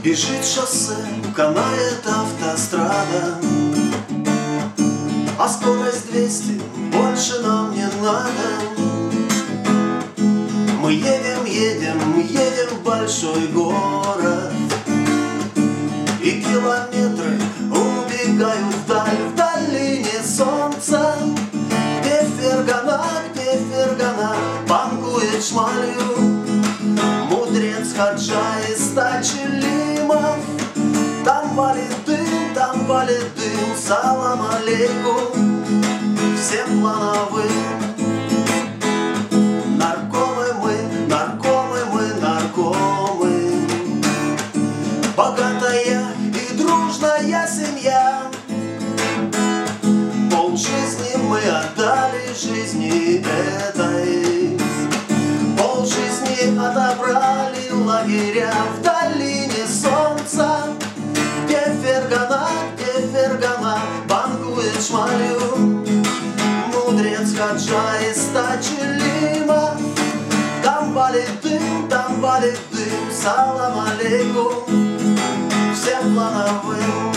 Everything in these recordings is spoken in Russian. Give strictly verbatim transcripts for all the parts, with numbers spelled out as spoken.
Бежит шоссе, канает автострада, а скорость двести, больше нам не надо. Мы едем, едем, едем в большой город, и километры убегают вдаль, в долине солнца, где Фергана, где Фергана банкует шмалью. Мудрец Хаджа из Тачилимов, там валит дым, там валит дым, салам алейкум всем плановым. Наркомы мы, наркомы мы, наркомы, богатая и дружная семья. Полжизни мы отдали жизни этой, полжизни отобрали лагеря в долине солнца, где Фергана, где Фергана банкует шмалью. Мудрец Хаджа из Тачилима, там валит дым, там валит дым, салам алейкум всем плановым.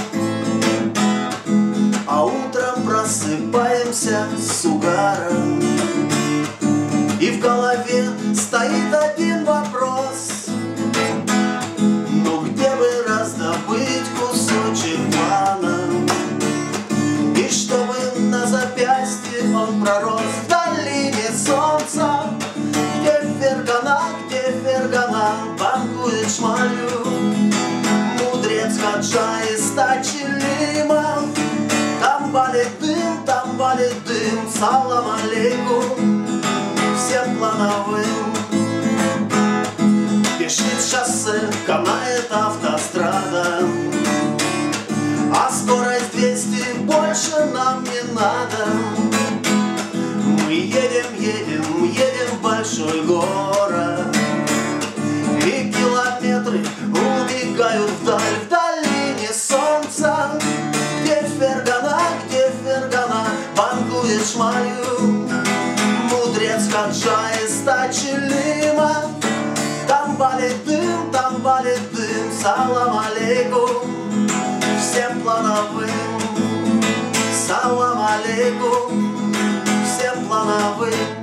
А утром просыпаемся с угаром, и в голове стоит один вопрос: ну где бы раздобыть кусочек плана, и чтобы на запястье он пророс в долине солнца, где Фергана, где Фергана банкует шмалью. Мудрец Хаджа из Тачилима, там валит дым, там валит дым, салам алейкум всем плановым. Бежит шоссе, канает автострада, а скорость двести, больше нам не надо. Мы едем, едем, едем в большой город, и километры убегают вдаль, в долине солнца, где Фергана, где Фергана банкует шмалью. Мудрец Хаджа из Тачилима, там валит дым, там валит дым, салам алейкум всем плановым. Салам алейкум всем плановым.